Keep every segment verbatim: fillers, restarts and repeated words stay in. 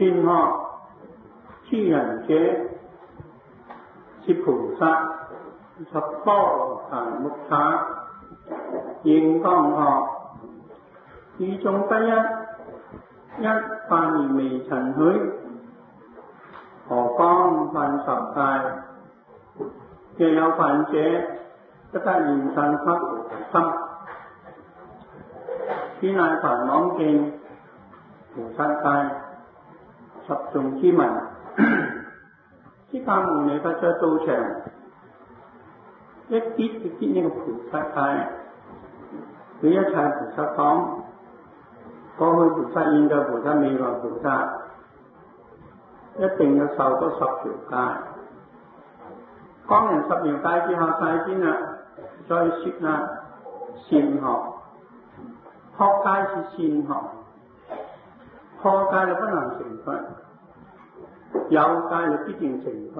善惡諸人者，是菩薩十波羅檀木叉，應當學與眾不一，一犯而未曾許，何況犯十戒？若有犯者，不得現身不菩提心。此乃梵網經菩薩戒十頌之文。釋迦牟尼佛在道場一結一結呢個菩薩戒，佢一切菩薩講，過去菩薩、現在菩薩、未來菩薩，一定要受到十條戒。講完十條戒之後，晒先啦，再説啦，善學。學戒是善學，破戒就不能成佛，有戒就必定成佛，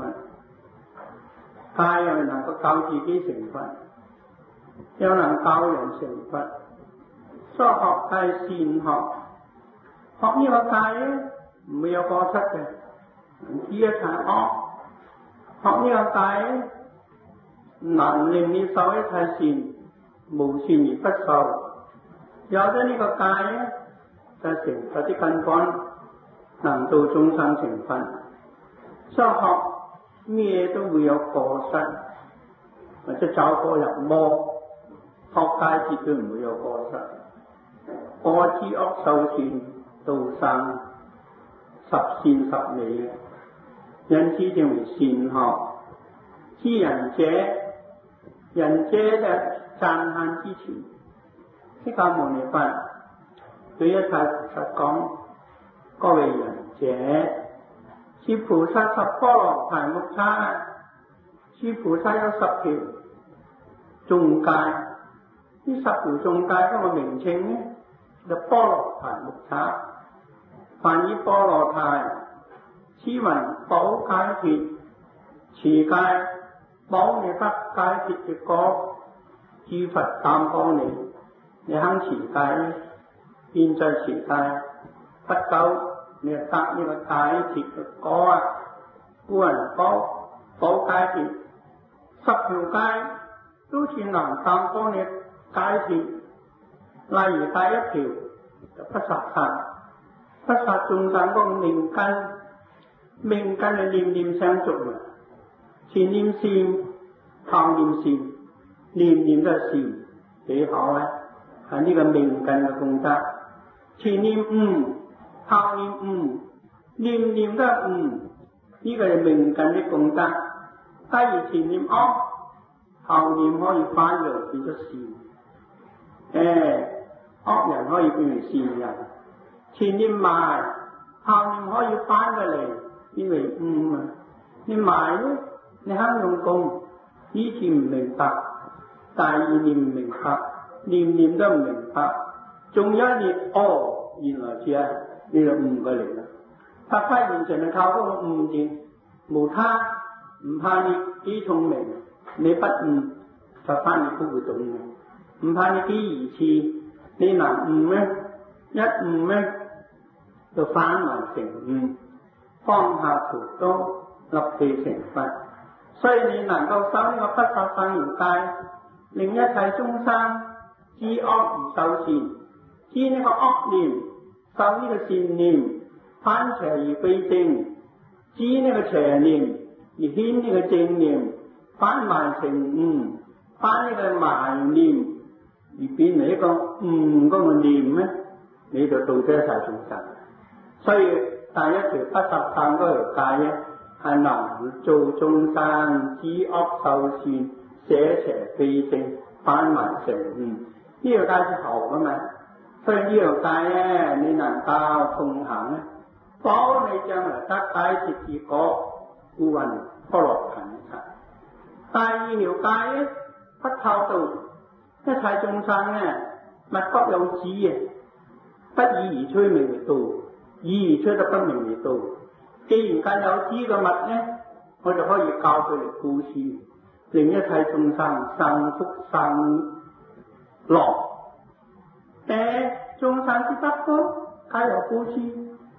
戒又能夠教自己成佛，又能教人成佛，所以學戒善學。學呢個戒咧，唔會有過失嘅，唔知一切惡。學呢個戒咧，能令你受一切善，無善而不受。有咗呢個戒咧，就成佛的根本，能度眾生成佛。所以學咩都會有過失，或者走火入魔。學戒絕對唔會有過失。過之惡受善，道生十善十美，因此稱為善學。知人者，人者就讚歎之詞。釋迦牟尼佛對一切菩薩講：各位人者，是菩薩十波羅檀木叉，是菩薩有十條眾戒。呢十條眾戒嗰個名稱呢，就波羅檀木叉。凡以波羅檀，此雲寶解脫，持戒寶你得解脫嘅果，諸佛擔保你。你肯持戒咧，現在持戒，不久你就得呢個解脫嘅果啊！故人寶寶解脫，十條戒都算能擔幫你解脫。例如第一條就不殺殺，不殺眾生嗰個命根，命根係念念相續嘅，前念善，後念善，念念都係善，幾好啊！係呢個命根嘅功德，前念誤，後念誤，念念都係誤，呢個係命根的功德。假如前念惡，後念可以翻揚變咗善，誒，惡人可以變為善人。前念埋，後念可以翻過嚟變為誤啊！你埋咧，你肯用功，以前唔明白，第二念唔明白。念念都唔明白，仲有一念哦，原來只係呢個誤過嚟啦。發揮完全係靠嗰個誤字，無他，唔怕你幾聰明，你不誤，發揮你都會懂嘅。唔怕你幾愚痴，你能誤咩？一誤咩，就反為成誤，放下屠刀，立地成佛。所以你能夠守呢個不殺生言戒，令一切眾生知惡而受善，知呢個惡念，受呢個善念，反邪而歸正，知呢個邪念而顯呢個正念，反埋成誤，反呢個埋念而變為一個誤嗰個念咧，你就度咗一切眾生。所以第一條不殺生嗰條戒咧，係能做眾生知惡受善，捨邪歸正，反埋成誤。呢個戒是後噶嘛，所以呢條戒咧，你能夠奉行咧，保你將來得解脫結果，故云波羅檀木叉。第二條戒咧，不偷盜，一切眾生咧，物各有主嘅，不以而趨名為盜，以而趨得不名為盜。既然間有主嘅物咧，我就可以教佢嚟布施，令一切眾生生福生樂。誒，眾生之德高，皆有布施，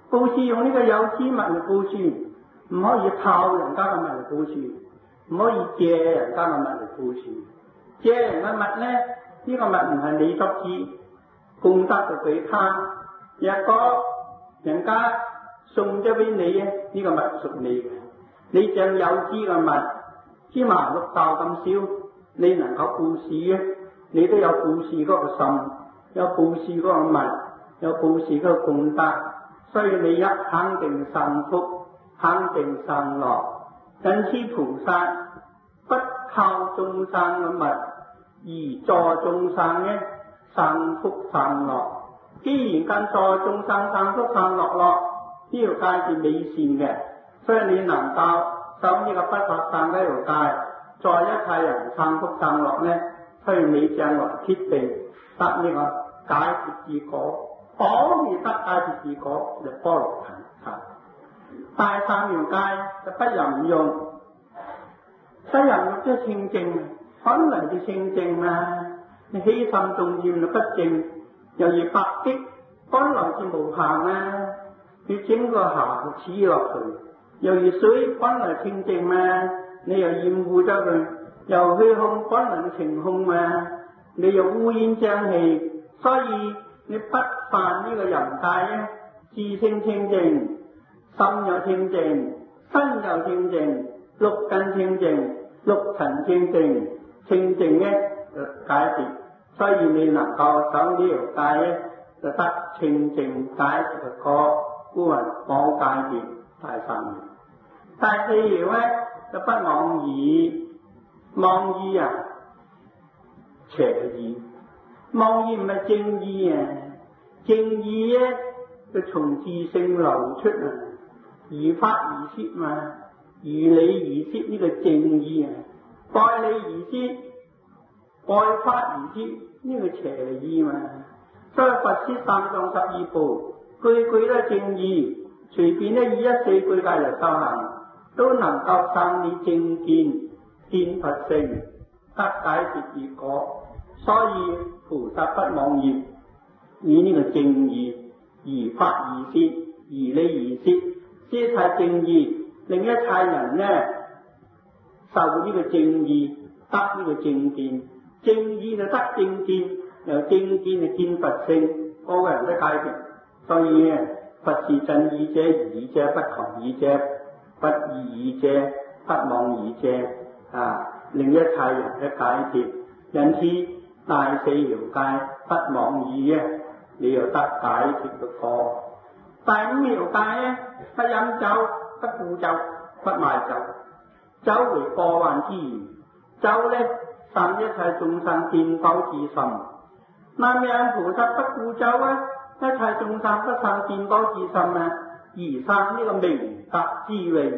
布施用呢個有機物嚟布施，唔可以靠人家嘅物嚟布施，唔可以借人家嘅物嚟布施。借人嘅物咧，呢、這個物唔係你得之，供得就俾他。若果人家送咗俾你咧，呢、這個物屬你嘅。你像有機嘅物，芝麻綠豆咁少，你能夠布施嘅，你都有布施嗰個心，有布施嗰個物，有布施嗰個功德，所以你一肯定生福，肯定生樂。因此菩薩不靠眾生嘅物，而助眾生嘅生福生樂。既然跟助眾生生福生樂咯，呢條界是美善嘅，所以你能夠守呢個不殺生呢條界，在一切人生福生樂呢，所以你將來必定得呢個解脫之果，可以得解脫之果就波羅蜜。大三條界就不淫欲，不淫欲即係清淨，本來就清淨嘛。你起心動念就不淨，又如白璧，本來就無限啊。你整個瑕疵落去，又如水本來清淨嘛，你又厭惡咗佢；又虛空本來晴空嘛，你又烏煙瘴氣，所以你不犯呢個淫戒咧，自性清淨，心又清淨，身又清淨，六根清淨，六塵清淨，清淨咧就解脫，所以你能夠守呢條戒咧，就得清淨解脫嘅果。故云冇戒脫大三昧。第四條咧就不妄議，妄議啊邪義，妄議唔係正義啊，正義咧就從自性流出啊，如法如説嘛，如理如説呢個正義啊，該理如説，該法如説呢個邪義嘛。所以佛説三藏十二部。句句都正義，隨便咧以一四句戒嚟修行，都能夠生你正見，見佛性，得解脫結果。所以菩薩不妄議，以呢個正義，如法如説，如理如説，這係正義，令一切人呢受呢個正義，得呢個正見，正義就得正見，由正見就見佛性，個個人都解脫。所以佛是真義者，義者不狂義者，不異義者，不妄義者，啊，令一切人嘅解脫。因此大四條戒不妄議啊，你又得解脫嘅果。第五條戒咧，不飲酒，不沽酒，不賣酒。酒為過患之源，酒咧生一切眾生見否之心。南無菩薩不沽酒啊！一切眾生不生見多自心啊，而生呢個明白智慧。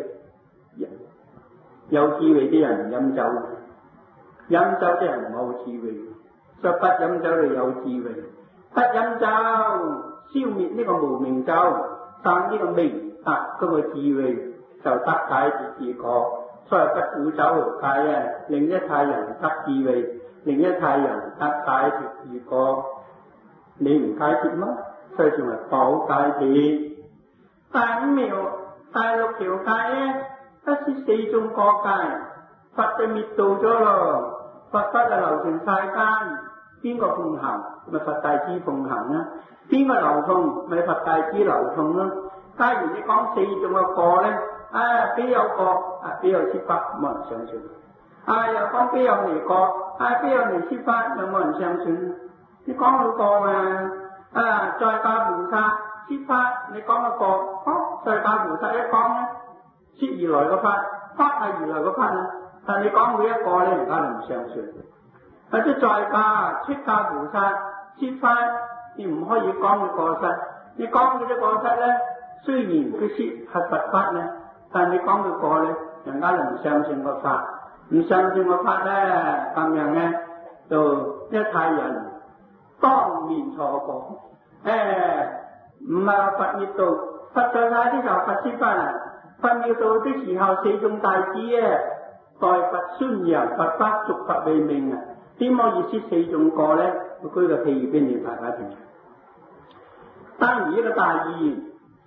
有智慧啲人唔飲酒，飲酒啲人冇智慧，所以不飲酒就有智慧。不飲酒消滅呢個無明酒，生呢個明白嗰個智慧，就得解脫結果。所以不沽酒嚟戒啊，令一切人得智慧，令一切人得解脫結果。你唔解脫嗎？所以仲係保解脫。第五條、第六條戒咧，不設四種過戒，佛就滅度咗咯。佛法就流傳世間，邊個奉行咪佛弟子奉行啊？邊個流通咪佛弟子流通咯。假如你講四種嘅過咧，啊邊有過啊邊有設法，冇人相信。啊又講邊有離過，啊邊有離設法，又冇人相信。你講到過嘛？啊，在家菩薩設法，你講個過，好，在家菩薩一講咧，設如來個法，法係如來個法啊。但你講每一個咧，人家就唔相信。或者在家出家菩薩設法，你唔可以講佢過失。你講佢啲過失咧，雖然佢設係佛法咧，但你講佢過咧，人家就唔相信個法，唔相信個法咧，咁樣咧，就一切人當面錯過。誒，唔係佛滅度，佛在家啲時候佛設法啊，佛滅度啲時候四眾弟子啊，代佛宣揚佛法，續佛慧命啊，點可以設四種過咧？我舉個譬如俾你大家聽。當如一個大議員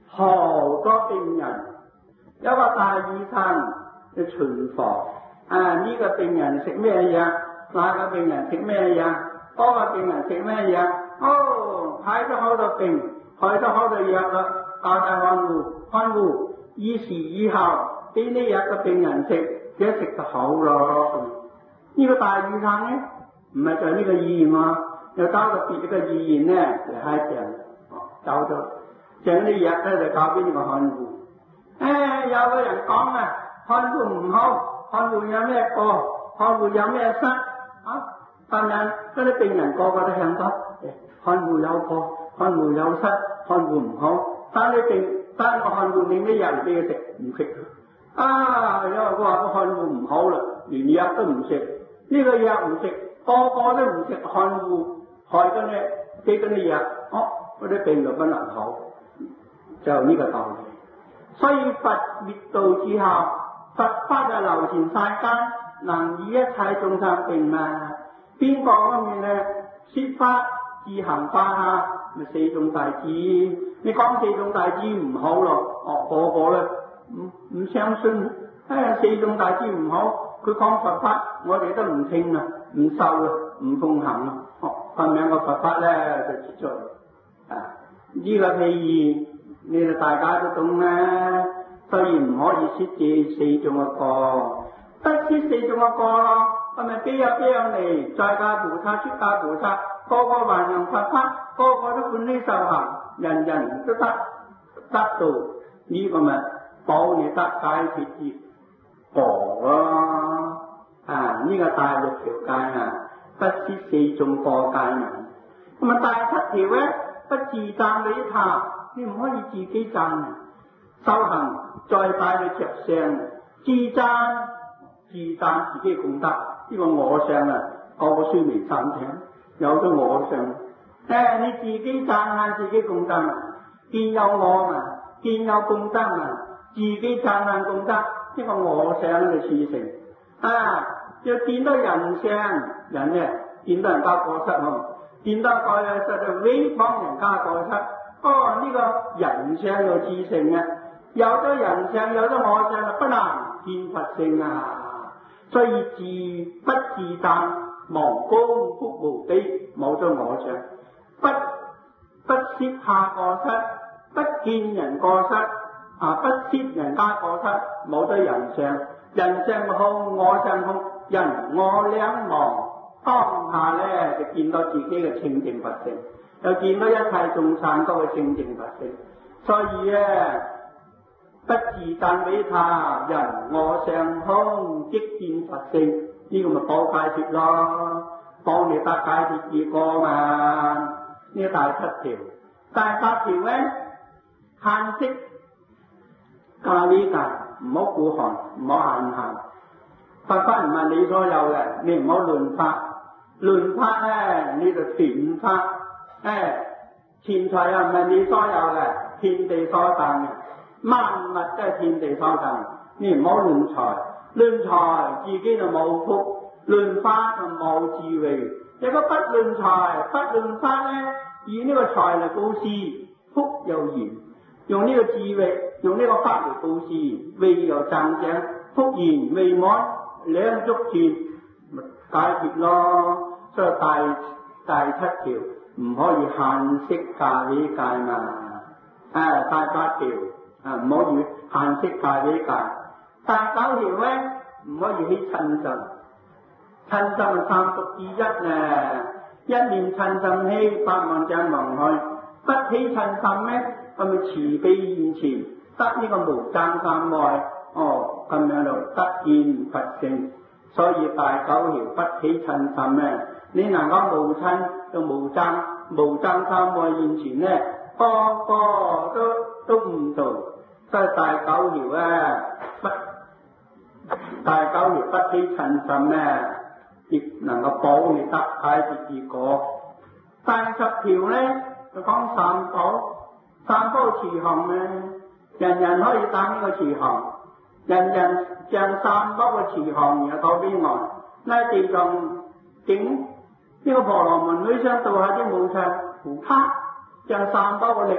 好多病人，有個大醫生嘅巡房，啊呢、這個病人食咩藥，那個病人食咩藥，嗰、那個病人食咩藥，哦睇咗好多病，睇咗好多藥啦，大大看護看護，以時以後俾呢藥嘅病人食，一食就好咯。呢、這個大醫生咧，唔係在呢個醫院啊，又交到別嘅醫院咧嚟開病，走咗。將啲藥咧就交俾呢個看護。誒，有個人講啊，看護唔好，看護有咩過，看護有咩失啊？但係嗰啲病人個個都向講，看護有過，看護有失，看護唔好。但係病，但係個看護拎啲藥嚟俾佢食，唔食。啊，因為佢話個看護唔好啦，連藥都唔食，呢、這個藥唔食，個個都唔食，看護害咗你，俾咗啲藥，哦，嗰啲病就不能好。就呢個道理，所以佛滅度之後，佛法就流傳世間，能醫一切眾生病嘛。邊個方面咧？説法自行化下，咪四眾大智。你講四眾大智唔好咯，哦個個咧唔唔相信，哎四眾大智唔好，佢講佛法，我哋都唔聽啊，唔受啊，唔奉行啊，哦咁樣個佛法咧就絕咗啊！呢、這個譬如。你哋大家都懂啦，所以唔可以説這四種嘅過，不説四種嘅過咯，係咪邊有邊樣嚟？在家菩薩、出家菩薩，個個還用佛法，個個都歡喜受行，人人都得得到呢、這個咪保你得解脫之過咯。啊，呢、這個大六條戒啊，不説四種過戒啊。咁啊，第七條咧，不自讚美他。你唔可以自己讚，修行再帶去着相，自讚自讚自己功德，呢、這個我相啊，個個須彌山聽，有咗我相，誒、哎、你自己讚下自己功德啊，見有我嘛，見有功德嘛，自己讚下功德，呢、這個我相嘅事情，啊，要見到人相，人咧見到人家過失嗬，見到過失就毀謗人家過失。哦，呢、這個人相有自性啊，有咗人相，有咗我相，不能見佛性啊。所以自不自讚，忘功福無比，冇咗我相，不不攝下過失，不見人過失，啊不攝人家過失，冇咗人相，人相空，我相空，人我兩忘，當下咧就見到自己嘅清淨佛性。又見到一切眾生都係清淨佛性，所以咧不自讚美他，人我相空，即見佛性，呢、這個咪保解脫咯，幫你得解脫之過嘛。呢、這個、第七條，第八條咧，限色咖喱戒，唔好顧寒，唔好限行。佛法唔係你所有嘅，你唔好亂發，亂發咧你就斷發。誒，錢財啊唔係你所有嘅，天地所贈嘅，萬物都係天地所贈，你唔好亂財，亂財自己就冇福，亂法就冇智慧。如果不亂財，不亂法咧，以呢個財嚟布施，福又延；用呢個智慧，用呢個法嚟布施，慧又增長，福延未滿，兩足斷，咪解決咯。所以第第七條。唔可以限色咖喱戒嘛，啊第八條啊唔可以限色咖喱戒，第九條咧唔可以起嗔心，嗔心係三毒之一咧，一念嗔心起，百萬障忘去，不起嗔心咧，咁咪慈悲現前，得呢個無諍三昧，哦咁樣就得見佛性。所以第九條不起嗔心咧，你能夠無嗔就無諍，無諍三昧現前咧，個個都都唔做。所以第九條咧不第九條不起嗔心咧，亦能夠保你得解脫之果。第十條咧就講三寶，三寶持行咧，人人可以打呢個持行。人人將三寶嘅持行然後到邊外，拉地藏經呢個婆羅門女相度下啲無上菩薩，將三寶嘅力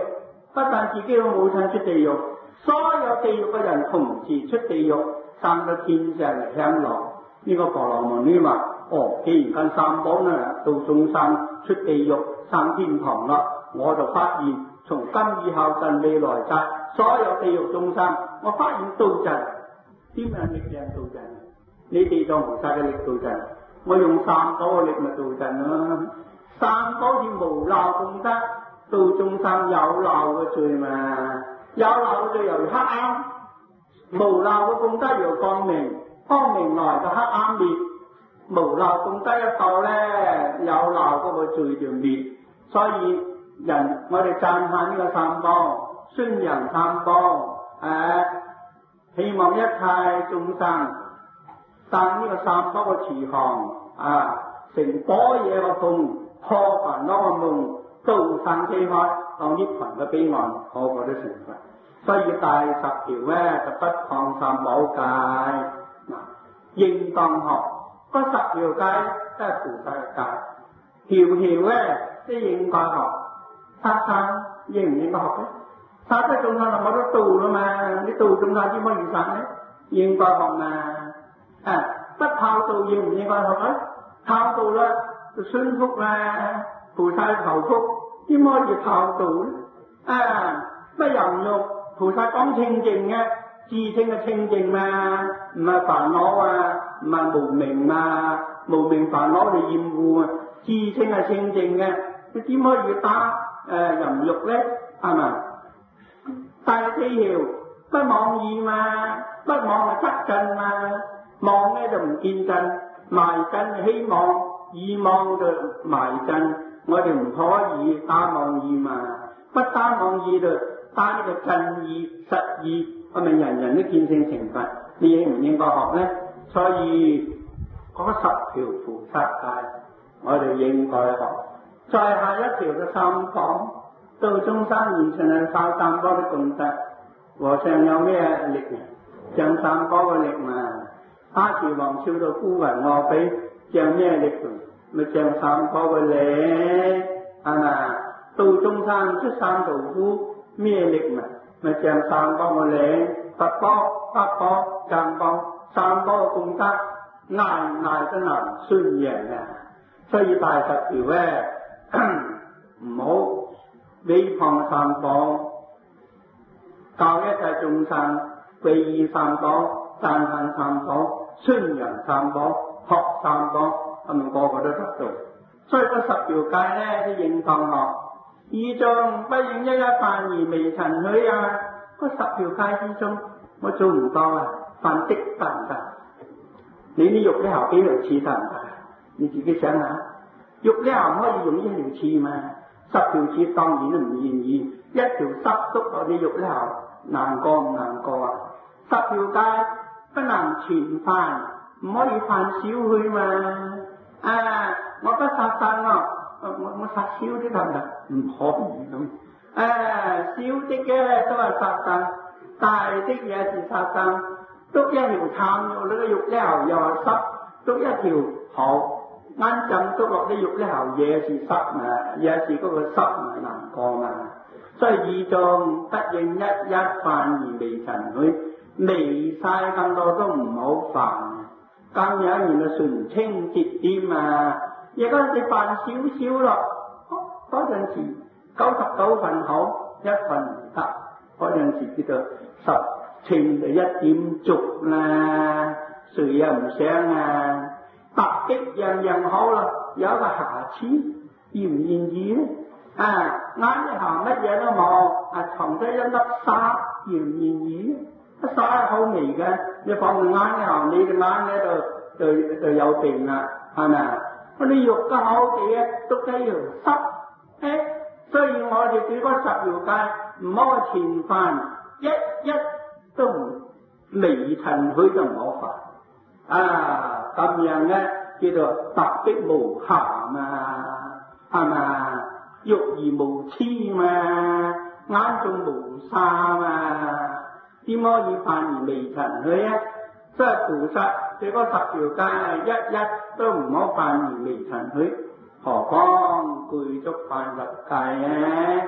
不但自己嘅母親出地獄，所有地獄嘅人同時出地獄，生到天上嚟享樂。呢、這個婆羅門呢話：哦，既然跟三寶呢到眾生出地獄上天堂啦，我就發現從今以後近未來世所有地獄眾生，我發現度盡，點樣力量度盡？你地藏菩薩嘅力度盡，我用三寶嘅力咪度盡咯。三寶是無漏功德，度眾生有漏嘅罪嘛，有漏嘅罪由黑暗，無漏嘅功德由光明，光明來就黑暗滅，無漏功德一到咧，有漏嗰個罪就滅。所以人我哋讚下呢個三寶，宣揚三寶，誒，希望一切眾生生呢個三寶嘅慈航啊，成般若嘅風，破煩惱嘅夢，度生死海，當涅槃嘅彼岸，個個都成佛。所以大十條咧就不抗三寶戒，嗱，應當學嗰十條戒都係菩薩嘅戒，條條咧都應該學。殺生應唔應該學咧？殺得眾生我都度啦嘛，你度眾生點可以殺咧？應該學嘛。啊，不偷盜應唔應該學咧？偷盜啦就宣福啦，菩薩求福，點可以偷盜咧？啊，乜淫欲？菩薩講清淨嘅，自稱嘅清淨嘛，唔係煩惱啊，唔係無明啊，無明煩惱你厭惡啊，自稱係清淨嘅，你點可以打誒淫欲咧？係咪？第四條不妄意嘛，不妄係得真嘛，妄咧就唔見真，埋真希望，意妄就埋真，我哋唔可以打妄意嘛，不打妄意就打呢個真意實意，係咪人人都見性成佛？你應唔應該學咧？所以嗰十條菩薩戒，我哋應該學。再下一條嘅三寶，到中山現前係靠三寶嘅功德。和尚有咩力啊？像三寶嘅力嘛。阿慈王超到孤雲餓比，像咩力？咪像三寶嘅力，係嘛？到中山出三途夫。咩力嘛？咪像三寶嘅力，佛寶、法寶、僧寶，三寶嘅功德，挨挨都難宣揚啊！所以大十條咧，唔好毀謗三寶，教一切眾生皈依三寶，讚歎三寶，宣揚三寶，學三寶，咁咪個個都得到。所以嗰十條戒咧，都應當學。二眾不應一一犯而未曾許啊！嗰十條戒之中，我做唔到啊，犯的得唔得？你啲肉咧後幾條刺得唔得？你自己想下，肉咧唔可以用一條刺嘛？十條刺當然都唔願意，一條濕篤落啲肉咧後難過唔難過啊？十條戒不能全犯，唔可以犯少去嘛？啊，我不殺生啊！我我殺少啲得唔得？唔可以咁。誒，少啲嘅都係殺生，大啲嘢是殺生。篤一條淡肉，你個肉咧後又係濕；篤一條好啱浸篤落啲肉咧後嘢是濕嘛，嘢是嗰個濕嘛難過嘛。所以二眾不應一一犯而未曾許，微細咁多都唔好犯。咁樣原來純清潔啲嘛。而家你犯少少咯，嗰陣時九十九分好，一分唔得，嗰陣時叫做十情就一點足啦，誰又唔想啊？突擊樣樣好啦，有一個瑕疵，願唔願意咧？啊，眼一行乜嘢都冇，啊藏咗一粒沙，願唔願意咧？啲沙係好微嘅，你放個眼一行，你嘅眼咧就就就有病啦，係咪啊？嗰啲肉嘅好嘅都幾條濕，誒，所以我哋對嗰十條戒唔好前犯，一一都唔未曾許就唔好犯，啊咁樣咧叫做特逼無瑕嘛，係嘛？肉而無痴嘛，眼中無沙嘛，點可以犯而未曾許啊？即係菩薩對嗰十條戒係一一都唔好犯而未曾許，何況具足犯十戒啊？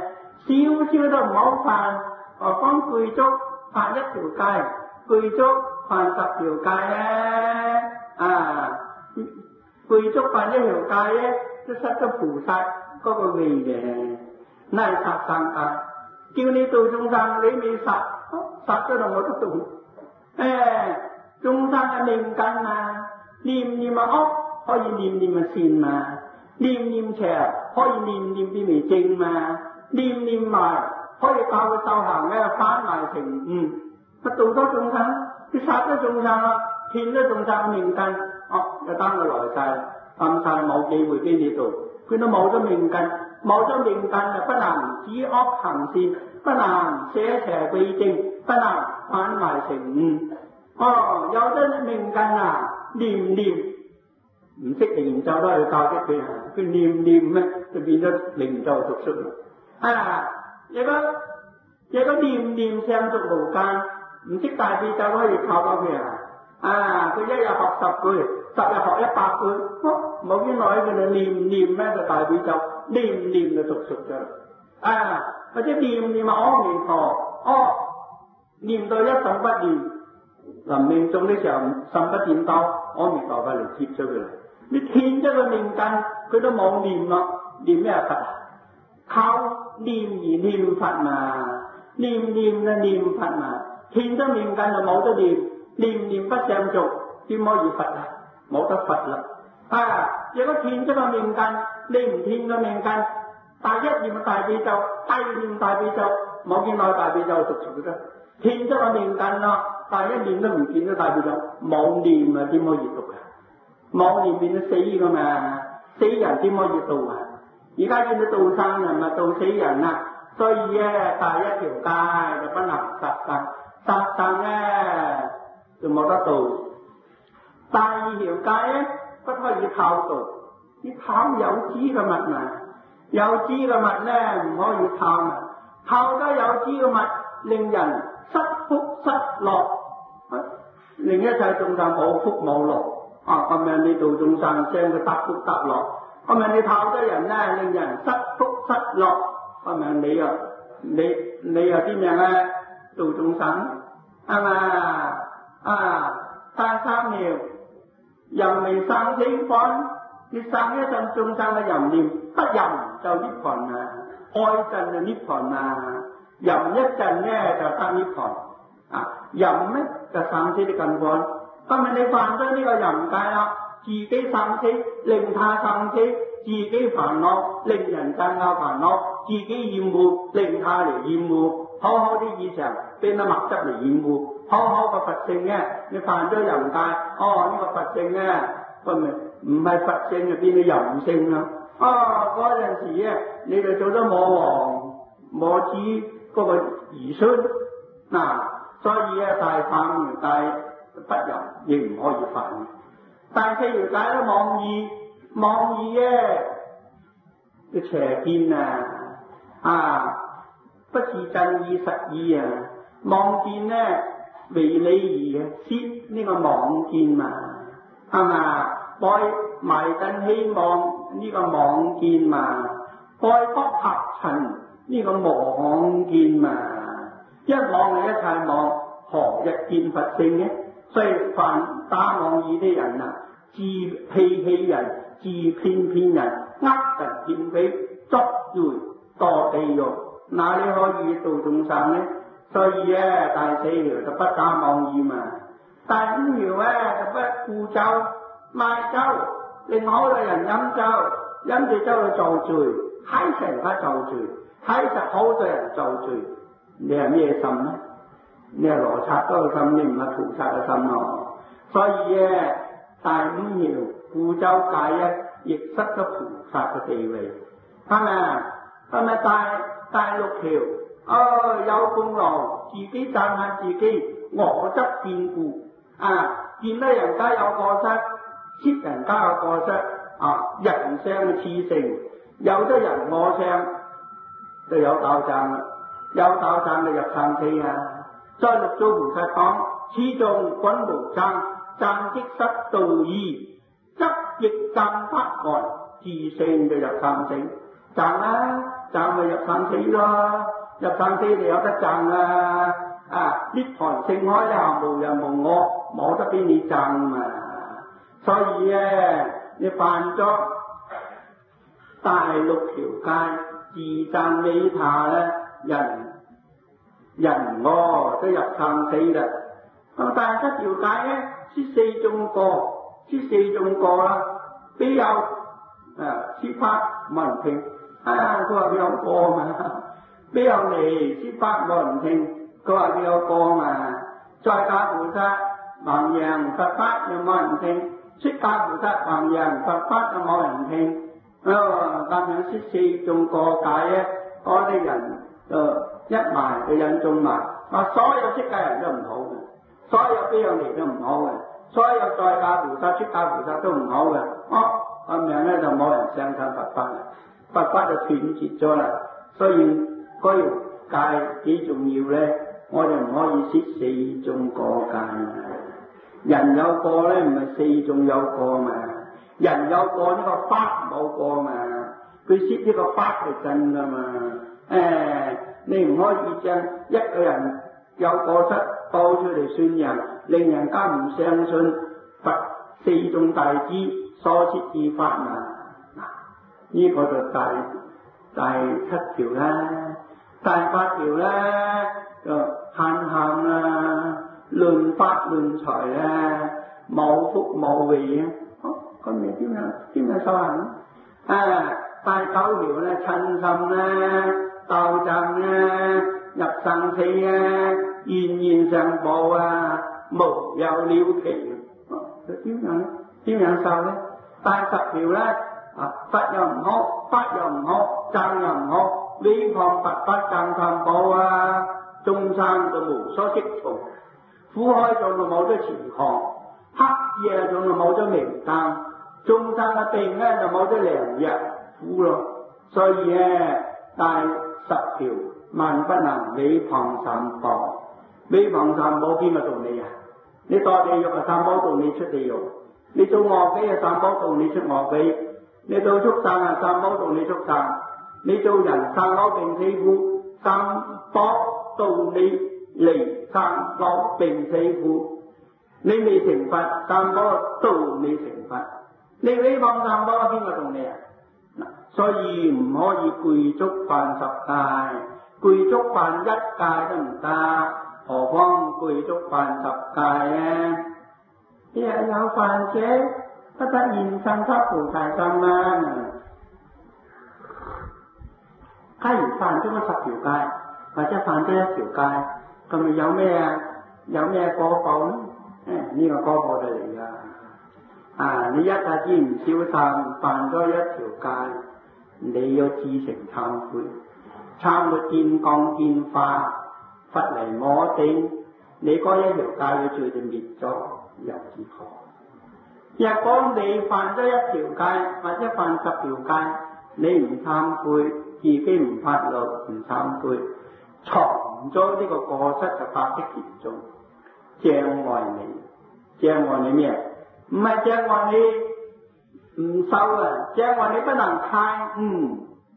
少少都唔好犯。何況具足犯一條戒，具足犯十條戒咧，啊，具足犯一條戒咧，都失咗菩薩嗰個位嘅，那係殺生戒。叫你度眾生，你未殺，殺咗就冇得度。誒，眾生嘅命根啊，念念啊惡，可以念念啊善嘛，念念邪，可以念念變為正嘛，念念埋。可以教佢修行咧，翻埋成悟，乜度多眾生，佢殺咗眾生啦，騙咗眾生命根，哦，就等佢來世，咁晒冇機會俾你度，佢都冇咗命根，冇咗命根就不能止惡行善，不能捨邪歸正，不能翻埋成悟。哦，有咗命根啊，念念唔識念咒都係教識佢，佢念念咧就變咗念咒讀書啦，啊！如果如果念念相續無間，唔識大悲咒可以靠到佢啊！啊，佢一日學十句，十日學一百句，冇幾耐佢就念念咧就大悲咒，念念就讀熟咗。啊，或者念念阿彌陀，哦，念到一心不念，臨命終的時候心不點到，阿彌陀佛嚟接咗佢嚟。你斷咗個命根，佢都冇念咯，念咩佛啊？靠念而念佛嘛，念念啊念佛嘛，斷咗命根就冇得念，念念不相續，點可以佛啊？冇得佛啦！啊，如果斷咗個命根，你唔斷個命根，大一念大悲咒，第二念大悲咒，冇見到大悲咒讀熟嘅啫。斷咗個命根咯，大一念都唔見咗大悲咒，冇念啊點可以讀啊？冇念變咗死噶嘛，死人點可以度啊？而家見到度生人咪度死人啊，所以咧第一條戒就不能殺生，殺生咧就冇得度。第二條戒咧不可以偷盜，要偷有知嘅物嘛，有知嘅物咧唔可以偷啊，偷得有知嘅物令人失福失樂，令一切眾生冇福冇樂啊！咁樣你度眾生將佢得福得樂。咁咪你偷得人咧，令人失福失樂。咁咪你又你你又啲咩咧？度眾生係嘛啊？三三條淫未生死分，你生一陣眾生嘅淫念，不淫就涅槃啊，愛陣就涅槃啊，淫一陣咧就得涅槃啊，淫咧就生死啲根本。咁咪你犯咗呢個淫戒啦？自己生死，令他生死；自己煩惱，令人更加煩惱；自己厭惡，令他嚟厭惡。好好啲以上，變咗物質嚟厭惡。好好個佛性嘅，你犯咗淫戒，哦呢、這個佛性嘅，佢咪唔係佛性就變咗淫性啦。哦嗰陣時咧，你就做咗魔王、魔子嗰個兒孫嗱，所以咧大犯淫戒不淫，亦唔可以犯。但四條戒都妄意，妄意咧嘅邪見啊，啊不是真意實意啊，妄見咧為理而設呢個妄見嘛，係嘛？愛埋緊希望呢個妄見嘛，愛不合塵呢個妄見嘛，一妄係一切妄，何日見佛性嘅？所以凡打妄意啲人啊，自欺欺人，自騙騙人，呃人騙匪，捉罪墮地獄，哪裡可以度眾生呢？所以咧，第四條就不打妄意嘛。第五條咧就不顧酒賣酒，令好多人飲酒，飲住酒去造罪，睇成家造罪，睇實好多人造罪。你係咩心呢？你係羅剎多嘅心，你唔係菩薩嘅心咯。所以咧，第五條顧酒戒咧，亦失咗菩薩嘅地位，係咪？係咪第第六條？哦，有功勞，自己讚下自己，我則見故啊！見到人家有過失，切人家有過失啊！人相嘅熾盛，有咗人我相就有鬥爭啦，有鬥爭就入生死啊！再六祖菩薩講：此眾滾無爭，爭即失道義，則亦爭不外，自性就入生死。爭啦， 賺咪入生死咯，入生死你有得賺啊！啊，涅槃盛開之後無人無我，冇得俾你賺嘛。所以咧，你犯咗大六條戒，自讚美他咧，人人我都入生死啦。咁但係七條戒咧，呢四種過，呢四種過啦，邊有啊？説法冇人聽，啊佢話佢有過嘛，邊有嚟説法冇人聽，佢話佢有過嘛。在家菩薩弘揚佛法又冇人聽，出家菩薩弘揚佛法又冇人聽。啊，咁樣呢四種過戒咧，嗰啲人就一埋就引眾埋，話所有出家人都唔好嘅。所有邊有嚟都唔好嘅，所有在家菩薩、出家菩薩都唔好嘅，哦咁樣咧就冇人相信佛法啦，佛法就斷絕咗啦。所以嗰條戒幾重要咧，我哋唔可以説四種過戒。人有過咧，唔係四種有過嘛。人有過呢個法冇過嘛，佢説呢個法係真噶嘛。誒、哎，你唔可以將一個人有過失報出嚟宣揚，令人家唔相信佛四種大支所設之法嘛。嗱，呢個就第第七條啦，第八條咧就慳慳啦，論法論財啦，冇福冇慧啊！哦，咁你點樣點樣修行啊？第九條咧親心啦，鬥爭啦，入生死啊！現現上報啊，無有了期。哦，佢點樣點樣受咧？第十條咧，啊，佛又唔好，法又唔好，僧又唔好，毀謗佛法僧三寶啊，眾生就無所適從，苦海中就冇咗前航，黑夜中就冇咗明燈，眾生嘅病咧就冇咗良藥苦咯。所以咧，第十條萬不能毀謗三寶。毀謗三寶邊個道理啊？你墮地獄啊，三寶道你出地獄；你做餓鬼啊，三寶道你出餓鬼；你做畜生啊，三寶道你畜生；你做人生老病死苦，三寶道你離生老病死苦。你未成佛，三寶道你成佛。你毀謗三寶邊個道理啊？所以唔可以具足犯十戒，具足犯一戒都唔得。何況具足犯十戒咧？若有犯者，不得現身出菩提心啦。假如犯咗嗰十條戒，或者犯咗一條戒，咁咪有咩啊？有咩果報咧？誒，呢、這個果報就嚟啦。啊，你一下子唔小心犯咗一條戒，你要自誠懺悔，懺悔見光見化。佛嚟摸頂，你嗰一條戒嘅罪就滅咗，又如何？若果你犯咗一條戒，或者犯十條戒，你唔懺悔，自己唔發怒，唔懺悔，藏咗呢個過失就百億嚴重，障礙你，障礙你咩？唔係障礙你唔修啊，障礙你不能太嗯。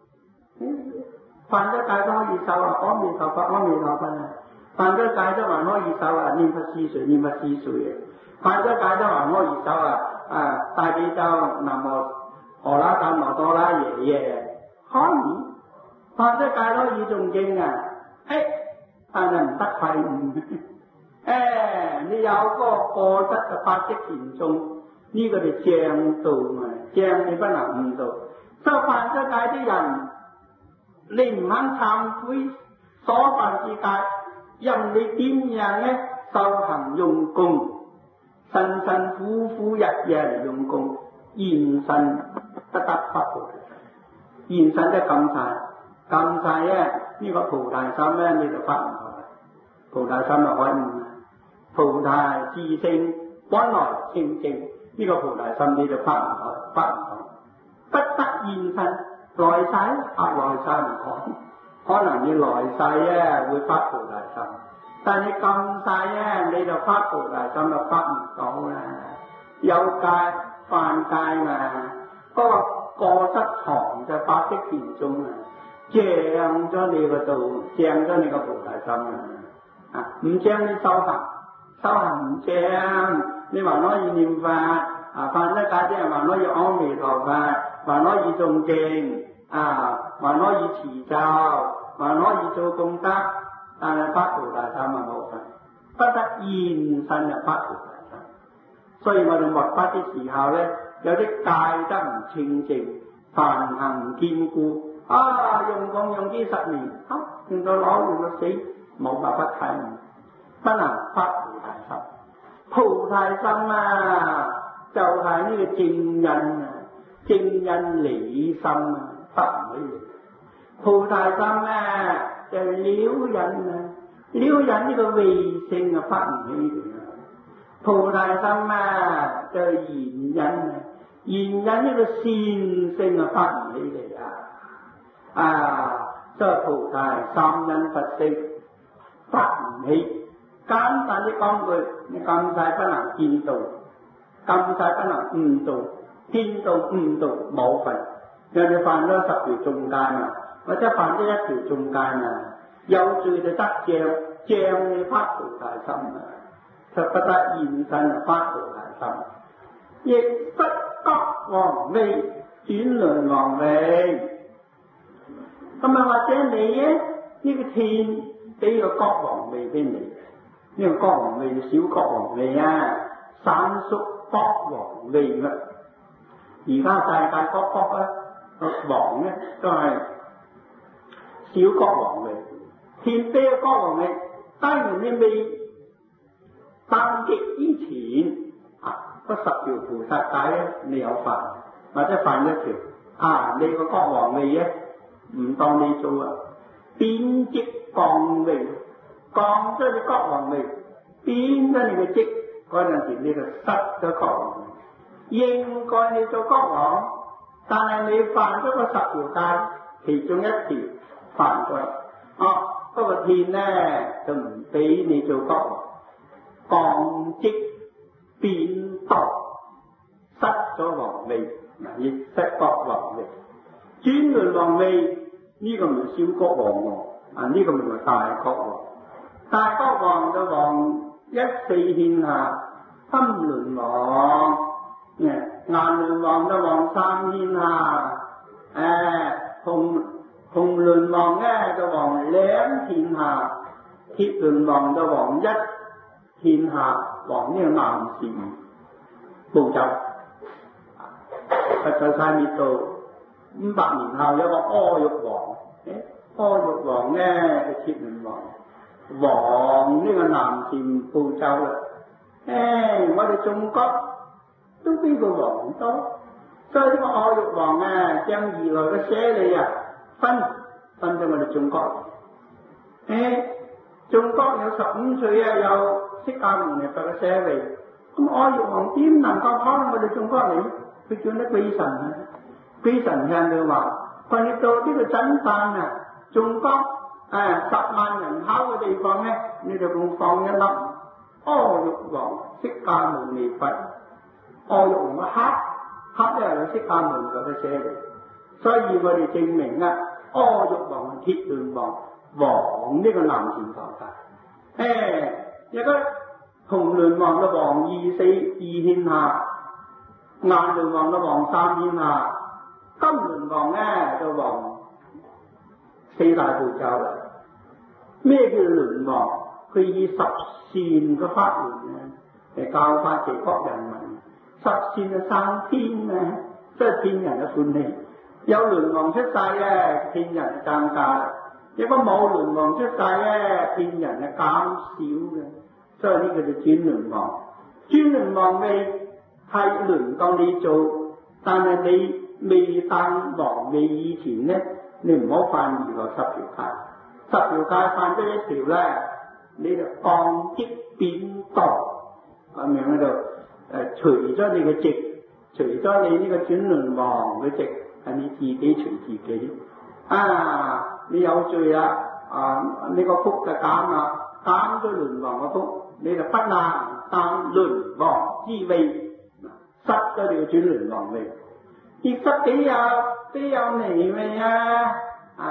犯咗戒都可以受啊，阿彌陀佛，阿彌陀佛啊！犯咗戒都還可以受啊，念佛思緒，念佛思緒嘅。犯咗戒都還可以受啊，啊大悲咒南無何那達摩多拉耶耶，可以。犯咗戒可以誦經啊，誒，但係唔得廢悟。誒，你有嗰個過失就百億嚴重，呢、這個就障道啊，障你不能悟道。所以犯咗戒啲人。你唔肯懺悔所犯之戒，任你點樣咧修行用功，辛辛苦苦日夜嚟用功，現身不得發菩提，現身都咁晒，咁晒咧呢個菩提心咧你就發唔到，菩提心就開悟啦，菩提自性本來清淨，呢、這個菩提心你就發唔到，發唔到，不得現身。來世啊，來世唔可，可能你來世咧會發菩提心，但係你咁世咧你就發菩提心就發唔到啦。有戒犯戒嘛，嗰個過失藏就百億嚴重啊！ 正咗你個道，正咗你個菩提心啊！啊，唔正你修行，修行唔正，你還可以念法，啊，犯得戒啲人還可以阿彌陀佛，還可以誦經，啊，還可以持咒，還可以做功德，但係發菩提心啊冇份，不得現身入發菩提心。所以我哋末法啲時候咧，有啲戒得唔清淨，梵行唔堅固。啊，用功用幾十年，啊，用到攞完個死，冇辦法睇，不能發菩提心。菩提心啊，就係、是、呢個正因啊，正因理心啊，發唔起嚟。菩提心啊，就係了引啊，了引呢個慧性啊，發唔起嚟啊。菩提心啊，就係現因啊，現因呢個善性啊，發唔起嚟啊。啊，即係菩提三因佛性發唔起，簡單啲講句，你咁細不能見到，咁細不能悟道，見到悟道冇份。人哋犯咗十條中間啊，或者犯咗一條中間啊，有罪就得正，正你發菩提心啊，就不得現身啊發菩提心，亦不得王位轉輪王位。咁啊，或者你咧呢、這個天俾個國王位俾你，呢、這個國王位小國王位啊，省屬國王位啦。而家世界各國咧個王咧都係小國王位，天俾個國王位，當然你未登極以前啊，嗰十條菩薩戒咧你有犯，或者犯一條啊，你個國王位咧。唔當你做啊，貶職降位，降咗你國王位，貶咗你嘅職，嗰陣時你就失咗國王位。應該你做國王，但係你犯咗個十條戒，其中一條犯咗，哦，嗰個天咧就唔俾你做國王，降職貶當，失咗王位，嗱，亦失國王位。轉輪王位呢、這個唔係小國王喎，啊呢、這個唔係大國王，大國王就王一四獻下，金輪王，誒顏輪王就王三獻下，誒紅紅輪王咧就王兩獻下，鐵輪王就王一獻下，王呢個南贍部洲，實在晒滅度。五百年後有個阿育王，誒阿育王咧就鐵輪王，王呢個南贍部洲啦。誒我哋中國都比個王多，所以呢個阿育王啊，將二來嘅舍利啊分分咗我哋中國。誒中國有十五歲啊，有釋迦牟尼佛嘅舍利，咁阿育王點能夠跑到我哋中國嚟？佢叫得鬼神啊！鬼神向佢話：佢哋到呢個真山啊，中國誒十萬人口嘅地方咧，你就咁放一粒阿育王釋迦牟尼佛，阿育王嘅黑黑咧係釋迦牟尼佛嘅舍利，所以我哋證明啊，阿育王係鐵輪王，王呢個南贍部洲。誒，有個紅輪王嘅王二四二獻下，顏輪王嘅王三獻下。金輪王咧就王四大部洲啦。咩叫輪王？佢以十善嘅法門嚟教化其國人民，十善就生天啊，即係天人嘅歡喜。有輪王出世咧，天人增加；如果冇輪王出世咧，天人係減少嘅。所以呢個就轉輪王。轉輪王未係輪到你做，但係你未登王位以前咧，你唔好犯如來十條戒，十條戒犯咗一條咧，你就降職貶當，咁樣喺度誒，除咗你嘅職，除咗你呢個轉輪王嘅職，係你自己除自己。啊，你有罪啦，啊，你個福就減啦，減咗輪王嘅福，你就不能登輪王之位，失咗你嘅轉輪王位。亦失幾有幾有尼味啊！啊，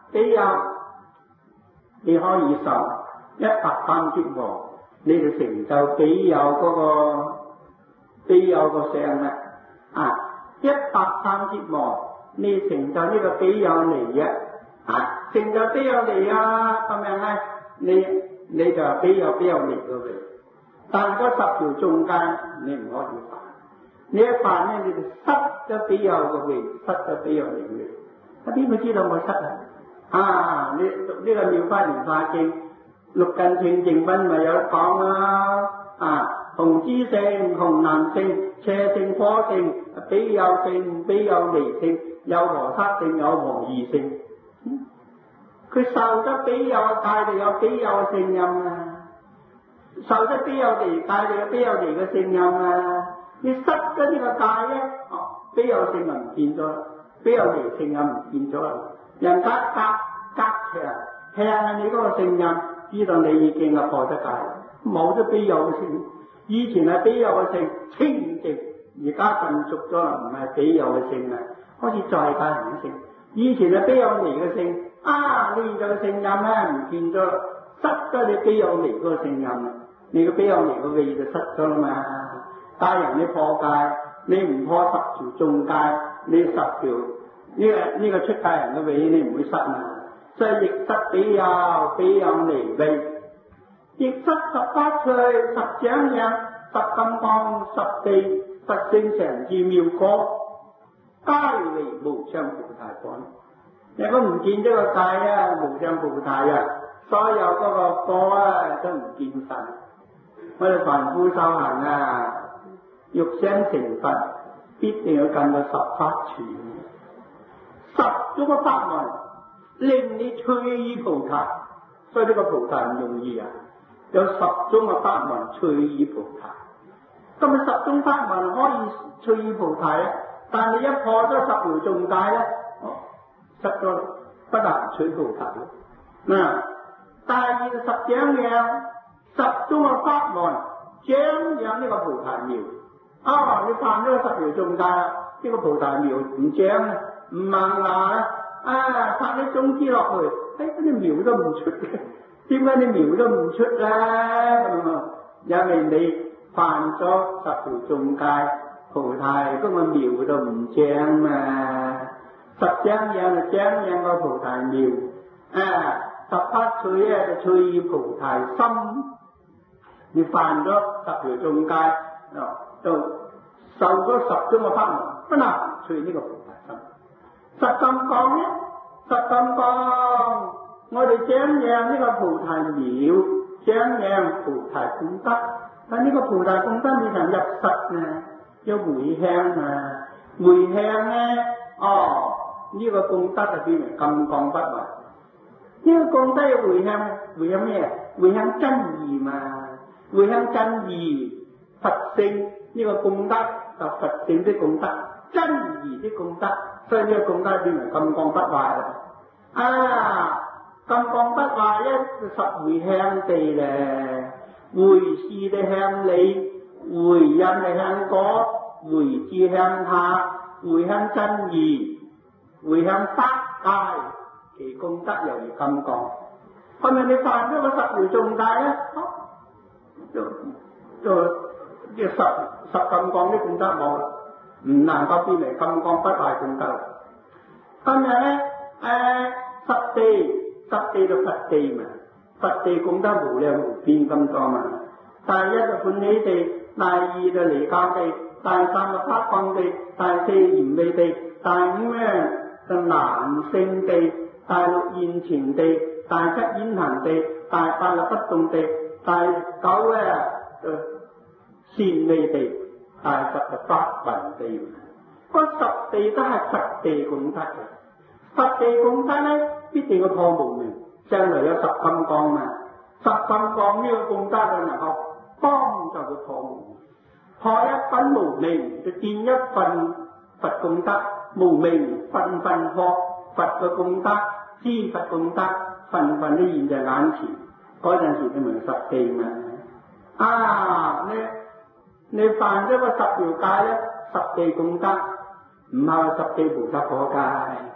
比丘，你可以受一百三折磨，你就成就比丘嗰個比丘個相啦。啊，一百三折磨，你成就呢個比丘尼啊，啊，成就比丘尼啊，咁樣咧，你你就比丘比丘尼嗰位。但嗰十條中間你唔可以犯，你一犯咧，你就失咗比丘個位，失咗比丘尼嘅位。啊，邊個知道我失啊？啊，你讀呢個《妙法蓮華經》六根清淨品咪有得講啦。啊，紅知性、紅藍性、邪性、火性、比丘性、比丘尼性，有和薩性，有和異性。佢、嗯、受咗比丘戒就有比丘嘅聲音啊。受咗比丘尼戒就有比丘尼嘅聲音啊！你失咗呢個戒咧，哦，比丘性就唔見咗，比丘尼聲音唔見咗啦。人家隔隔牆聽下你嗰個聲音，知道你已經係破咗戒，冇咗比丘嘅聲。以前係比丘嘅聲清淨，而家混濁咗啦，唔係比丘嘅聲啦，好似在戒人嘅聲。以前係比丘尼嘅聲，啊，你現在嘅聲音咧唔見咗啦，失咗你比丘尼嗰個聲音啦。你個比丘尼個味就失咗啦嘛！戒人你破戒，你唔破十條中戒，你十條呢、這個呢、這個出戒人嘅味你唔會失嘛。所以亦失比丘比丘尼味，亦失十八趣、十長養、十金剛、十地、十聖常住妙果，皆為無上菩提果。如果唔見咗個戒啊，無上菩提啊，所有嗰個果啊都唔見晒。我哋凡夫修行啊，欲想成佛，必定要近到十法處，十種嘅法門令你趨於菩提。所以呢個菩提唔容易啊，有十種嘅法門趨於菩提。咁啊，十種法門可以趨於菩提啊，但你一破咗十條中戒咧，哦，失咗不能取菩提。嗱、啊，第二十長養。十種嘅法門長養呢個菩提苗，啊！你犯咗十條中戒，呢、這個菩提苗唔長啊，唔萌芽啊，插啲種子落去，哎，啲苗都唔出嘅，點解你苗都唔出咧？咁啊，因為你犯咗十條中戒，菩提嗰個苗都唔長嘛。十長養就長養個菩提苗，啊！十八趣咧就趣菩提心。你犯咗十條中戒，就受咗十種嘅法門，不能隨呢個菩提心。十金剛咧，十金剛，我哋長養呢個菩提苗，長養菩提功德。但呢個菩提功德你能入實啊，有回向啊，回向咧，哦，呢、這個功德就變為金剛不壞。呢、這個功德要回向，回向咩？回向真義嘛。回向真義佛性呢個功德，就佛性的功德，真義的功德，所以呢個功德變為金剛不壞啦。啊，金剛不壞咧，就實回向地咧，回事地向你，回因地向果，回智向下，回向真義，回向法界，其功德猶如金剛。係咪你犯咗個十條重大咧？就就即十十金剛啲功德冇啦，唔能夠變為金剛不壞功德。今日咧，誒十地十地就佛地嘛，佛地功德無量無邊咁多嘛。第一就歡喜地，第二就離教地，第三就法光地，第四賢美地，第五咧就難勝地，第六現前地，第七演行地，第八就不動地。第九咧，誒善美地，第十就法雲地。嗰十地都係佛地功德嘅，佛地功德咧必定要破無明，將來有十金剛嘛，十金剛呢個功德就能夠幫助佢破無明，破一分無明就見一份佛功德，無明份份破佛嘅功德，知佛功德份份都現在眼前。嗰陣時佢咪十地嘛？啊，你你犯咗個十條戒咧，十地功德唔係十地菩薩果戒，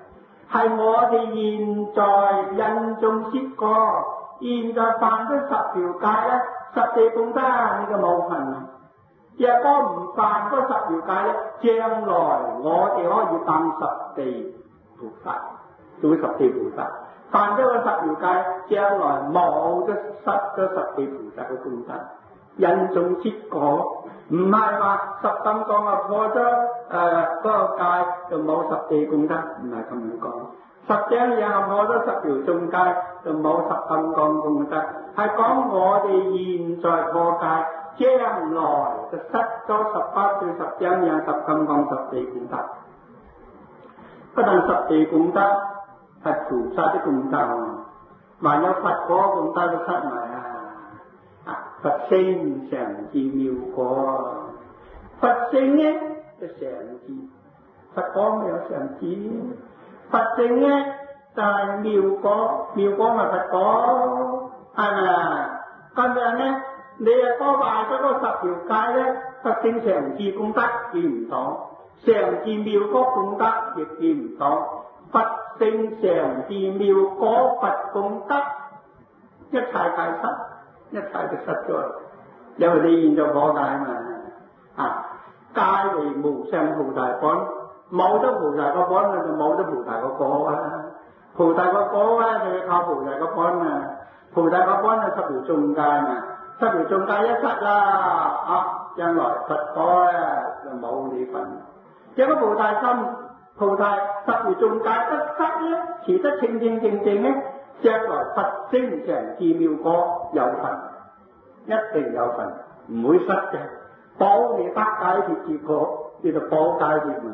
係我哋現在印中切過，現在犯咗十條戒咧，十地功德你嘅冇份。若果唔犯嗰十條戒咧，將來我哋可以當十地菩薩，做十地菩薩。犯咗個十條戒，將來冇咗失咗十地菩薩嘅功德。印中切過，唔係話十金剛啊破咗誒嗰個戒就冇十地功德，唔係咁樣講。十張嘢啊破咗十條中戒就冇十金剛功德，係講我哋現在破戒，將來就失咗十八對十張嘢十金剛十地功德。不但十地功德係菩薩的功德，還有佛果功德都失埋啊！佛性常至妙果，佛性呢就常至，佛果沒有常至，佛性呢就係妙果，妙果咪佛果，係咪啊？咁樣呢，你啊破壞咗嗰十條戒咧，佛性常至功德見唔到，常至妙果功德亦見唔到，佛性常至妙果佛功德一切皆失。一切就失咗，因為你現在破戒嘛，啊，戒為無上菩提本，冇咗菩提個本就冇咗菩提個果啊，菩提個果咧就要靠菩提個本啊，菩提個本係十條中戒嘛，十條中戒一失啦，啊，將來佛果咧就冇你份。有個菩提心，菩提十條中戒一失咧，持得清清正正咧。將來佛性常至妙果有份，一定有份，唔會失嘅。保你得解脫結果，叫做保解脫嘛。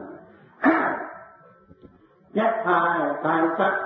一切皆失，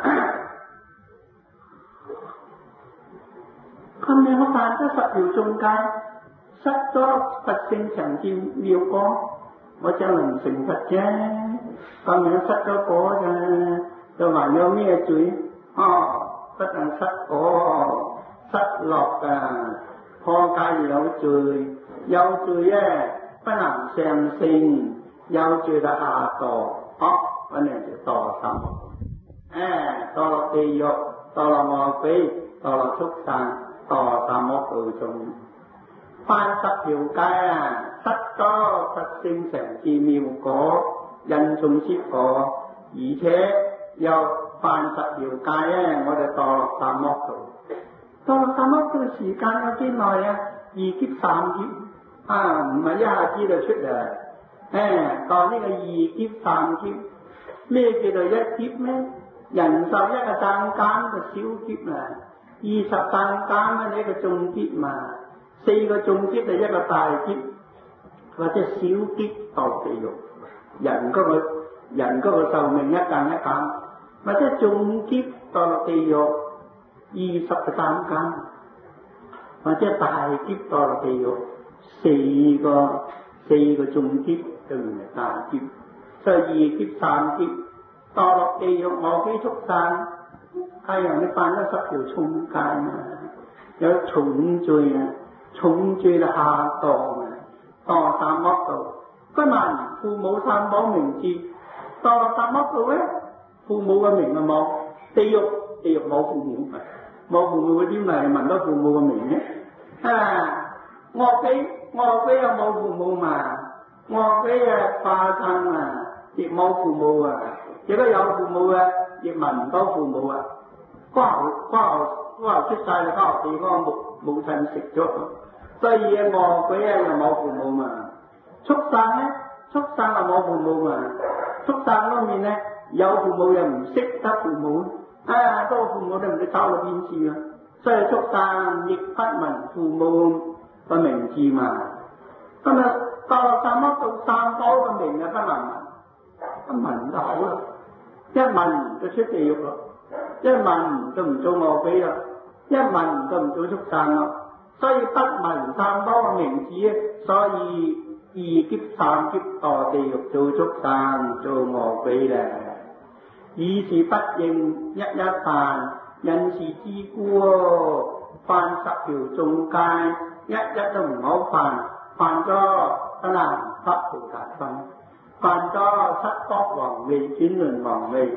咁你我犯咗十條中戒，失咗佛性常至妙果，我將來唔成佛啫。咁樣失咗果啫，就還有咩罪？哦。不但失果失樂啊，破戒有罪，有罪咧不能上升，有罪就下墮，哦，咁你就墮三惡，誒，墮落地獄，墮落餓鬼，墮落畜生，墮三惡道中。犯十條戒啊，失咗佛性常至妙果，印中切果，而且又犯十條戒咧，我哋墮落三惡道。墮落三惡道時間有幾耐啊？二劫三劫啊，唔係一下子就出嚟。誒，當呢個二劫三劫，咩叫做一劫咧？人壽一個讚間就小劫啊，二十讚間咧一個中劫嘛，四個中劫就一個大劫，或者小劫墮地獄。人嗰、那個人嗰個壽命一間一間。或者中劫墮落地獄二十個讚間，或者大劫墮落地獄四個四個中劫就唔係大劫，所以二劫三劫墮落地獄餓鬼畜生，係人哋犯咗十條重戒嘛，有重罪啊，重罪就下墮啊，墮三惡道。不問父母三寶名字，墮落三惡道咧。父母嘅名啊冇，地獄地獄冇父母，冇父母嗰啲咪問到父母嘅名咧？啊，餓鬼餓鬼又冇父母嘛，餓鬼啊化生啊，亦冇父母啊，如果有父母啊，亦問唔到父母啊。瓜牛瓜牛瓜牛出世就瓜牛地嗰個母母親食咗，所以啊餓鬼啊又冇父母嘛。畜生咧，畜生又冇父母嘛，畜生方面咧。有父母又唔識得父母，啊，多父母都唔知走到邊處啊！所以畜生亦不聞父母個名字嘛。咁啊，墮落三惡道三寶個名啊，不能聞，不聞就好啦。一聞就出地獄咯，一聞就唔做餓鬼啦，一聞就唔做畜生啦。所以不聞三寶個名字，所以二劫三劫墮地獄做畜生做餓鬼咧。以是不應一一犯，因是之故犯十條中戒，一一都唔好犯，犯咗不能得菩提分，犯咗七國王位、轉輪王位，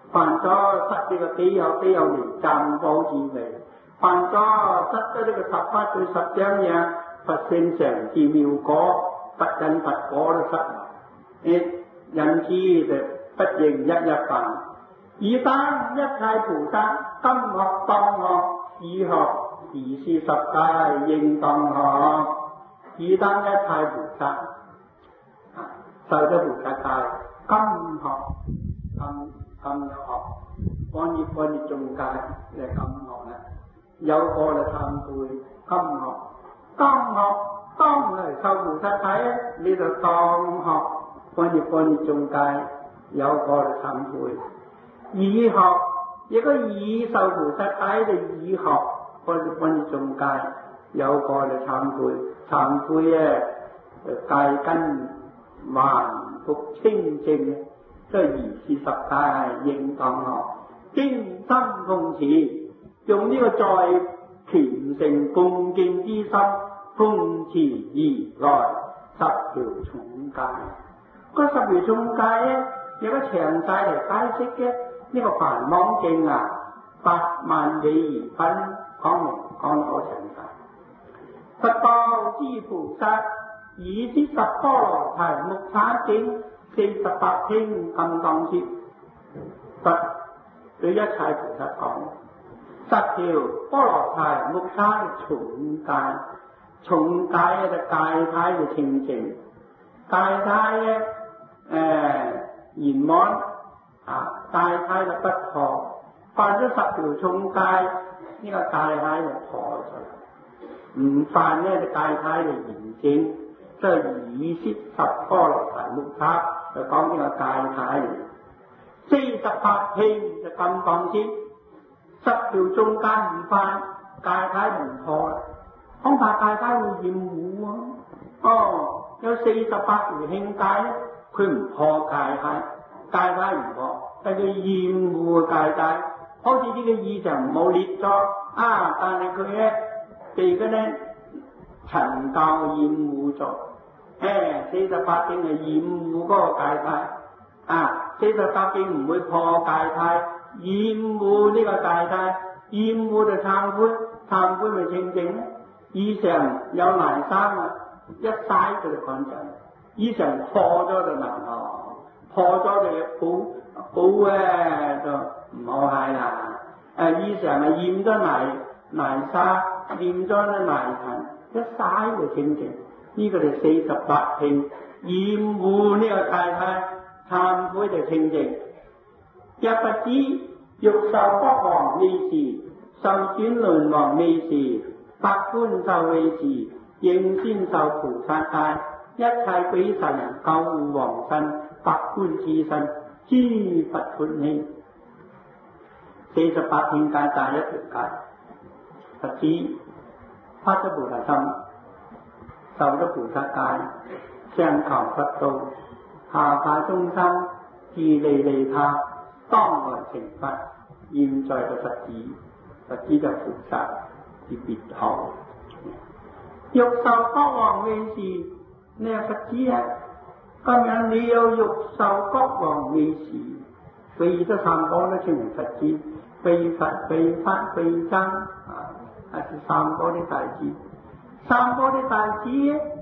犯咗失呢個幾有幾有年暫保自為，犯咗失咗呢個十法對十章嘢，佛性常自妙果，佛因佛果都失埋，誒因此就不認一一犯。爾等一切菩薩，今學當學，已學而是十界應當學。爾等一切菩薩，受咗菩薩戒，今學今今有學，般若般若中戒就係今學啦。有個就懺悔，今學當學當嚟受菩薩戒，你就當學般若般若中戒，有個就懺悔。已學亦都已受菩薩戒就已學般若般若中戒，有個就懺悔。懺悔咧，戒根還復清淨，即係如是十界應當學。精心奉持，用呢個再虔誠恭敬之心奉持而來十條重戒。嗰十條重戒咧，有個詳細嚟解釋嘅。呢、這個梵網經啊，八萬幾二分講明講得好詳細。佛道之菩薩，以之十波羅提木叉經四十八經金剛經，佛對一切菩薩講，十條波羅提木叉重戒，重戒就戒體嘅清淨，戒體嘅誒圓滿啊，戒體就不破，犯咗十條重戒，呢、這個戒體就破咗。唔犯呢，就戒體就完整，即係以攝十波羅提木叉就講呢個戒體。四十八經就咁講先，十條重戒唔犯，戒體唔破啦。恐怕戒體會厭惡啊！哦，有四十八條慶戒，佢唔破戒體，戒體唔破，但佢厭惡戒體，好似呢個意就唔好列咗啊！但係佢咧。地嘅咧，陳教厭惡咗，誒四十八經係厭惡嗰個戒體，啊四十八經唔會破戒體，厭惡呢個戒體，厭惡就懺悔，懺悔咪清淨咧。以上有難生啊，一嘥佢就乾淨；以上破咗就難學，破咗就要補補咧就唔好係啦。誒以上係厭咗難難生。驗咗咧難行，一嘥就清淨。呢、這個就四十八經，厭惡呢個戒體，懺悔就清淨。若不知欲受國王未時，受轉輪王未時，百般受未時，應先受菩薩戒。一切鬼神救護王身，百般之身，諸佛歡喜。四十八經戒第一條戒。佛知發咗菩薩心，受咗菩薩戒，上求佛道，下化眾生，自利利他，當來成佛。現在嘅佛子，佛子就菩薩之別後。欲受國王未時，你係佛子啊！今日你有欲受國王未時，非得三寶都稱為佛子，非佛非法非僧啊！係三寶的弟子，三寶的弟子